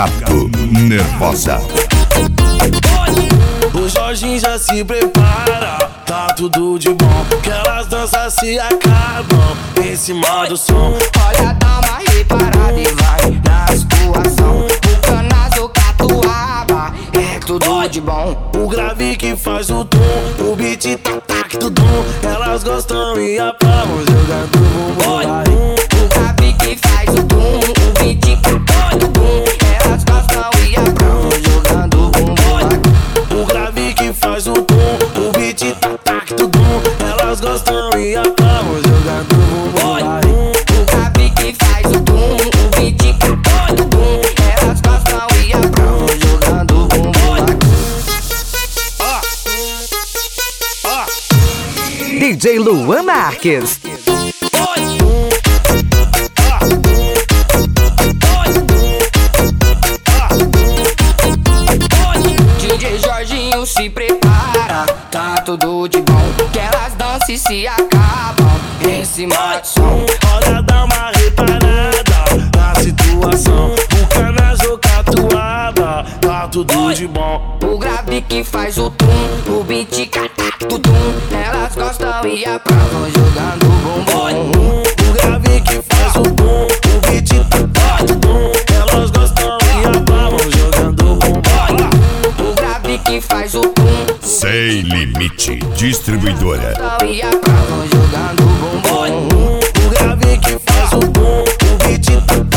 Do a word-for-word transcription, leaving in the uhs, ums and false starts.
Gato Nervosa. O Jorginho já se prepara, tá tudo de bom, que elas danças se acabam em cima do som. Olha, dá uma reparada e vai na situação. O canazo, catuaba, é tudo de bom. O grave que faz o tom, o beat tac tudum. Elas gostam e aplaudem jogando bumbum. O grave que faz o tum, o beat tudum. Elas gostam e aplaudem jogando bumbum. O grave que faz o tom, o beat tac tudum. Elas gostam e aplaudem jogando bumbum. O grave que faz o tum, o beat tudum. Elas gostam e aplaudem jogando bumbum. D J Luan Marques. D J Jorginho se prepara, tá tudo de bom, que elas dançam e se acabam em cima do som. Olha, dá uma reparada na situação. O canazo, catuaba, tá tudo de bom. O grave que faz o tum, o beat tudum. Elas gostam e aprovam jogando bumbum. O grave que faz o tom, o beat tudum. Elas gostam e aprovam jogando bumbum. O grave que faz o tum, Sem Limite Distribuidora. e aprovam jogando bumbum. O grave que faz o tom, o beat